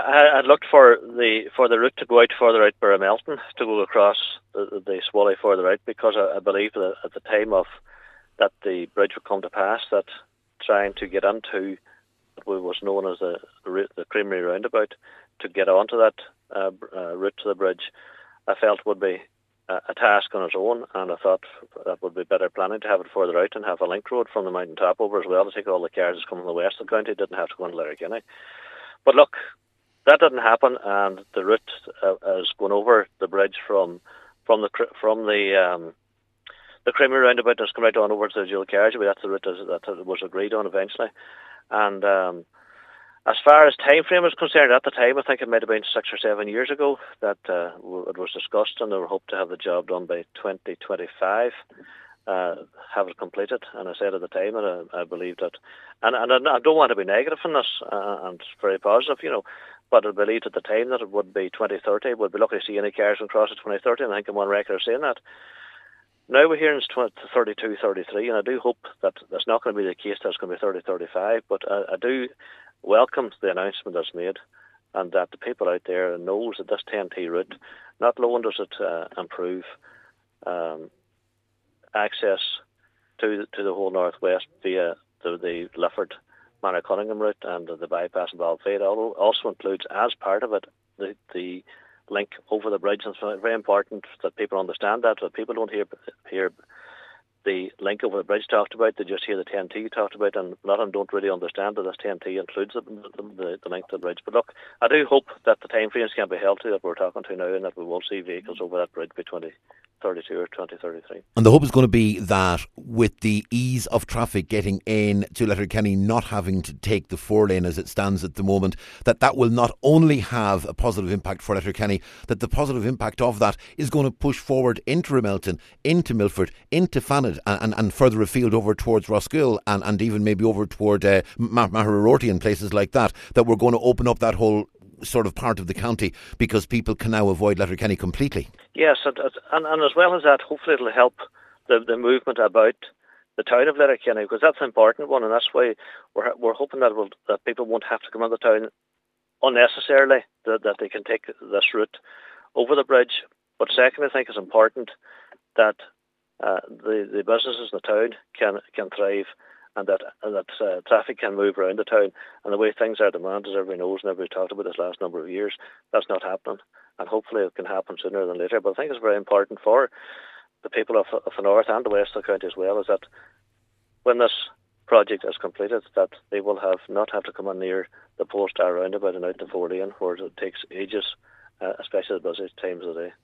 I looked for the route to go out further out by Melton, to go across the Swally further out, because I believe that at the time of that the bridge would come to pass, that trying to get into what was known as the Creamery roundabout, to get onto that route to the bridge, I felt would be a task on its own, and I thought that would be better planning to have it further out and have a link road from the mountain top over as well, to take all the cars that's coming from the west of the county, didn't have to go into Letterkenny. But look, that didn't happen, and the route is going over the bridge from the Creamery roundabout, and it's come right on over to the dual carriageway. That's the route that was agreed on eventually. And as far as time frame is concerned, at the time, I think it might have been 6 or 7 years ago that it was discussed, and they were hoped to have the job done by 2025, have it completed. And I said at the time that I believe that, and I don't want to be negative in this, and it's very positive, but I believed at the time that it would be 2030. We'd be lucky to see any cars going across at 2030, and I think I'm on record of saying that. Now we're hearing it's 32, 33, and I do hope that that's not going to be the case, that it's going to be 30, 35, but I do welcome the announcement that's made, and that the people out there knows that this 10T route, not alone does it improve access to the whole northwest via the Lifford Manor Cunningham route and the bypass in Balfade, although also includes as part of it the link over the bridge. And it's very important that people understand that people don't hear the link over the bridge talked about, they just hear the 10T talked about, and a lot of them don't really understand that this 10T includes the link to the bridge. But look, I do hope that the time frames can be held to that we're talking to now, and that we will see vehicles over that bridge by 2032 or 2033. And the hope is going to be that with the ease of traffic getting in to Letterkenny, not having to take the 4-lane as it stands at the moment, that will not only have a positive impact for Letterkenny, that the positive impact of that is going to push forward into Ramelton, into Milford, into Fanet, and further afield over towards Roskill, and even maybe over toward Maharorty and places like that we're going to open up that whole sort of part of the county, because people can now avoid Letterkenny completely. Yes, and as well as that, hopefully it'll help the movement about the town of Letterkenny, because that's an important one, and that's why we're hoping that people won't have to come into town unnecessarily, that they can take this route over the bridge. But second, I think it's important that the businesses in the town can thrive, and that traffic can move around the town. And the way things are demanded, as everybody knows and everybody talked about this last number of years, that's not happening. And hopefully it can happen sooner than later. But I think it's very important for the people of the north and the west of the county as well, is that when this project is completed, that they will not have to come in near the Polestar roundabout and out the 4-lane, where it takes ages, especially at the busy times of the day.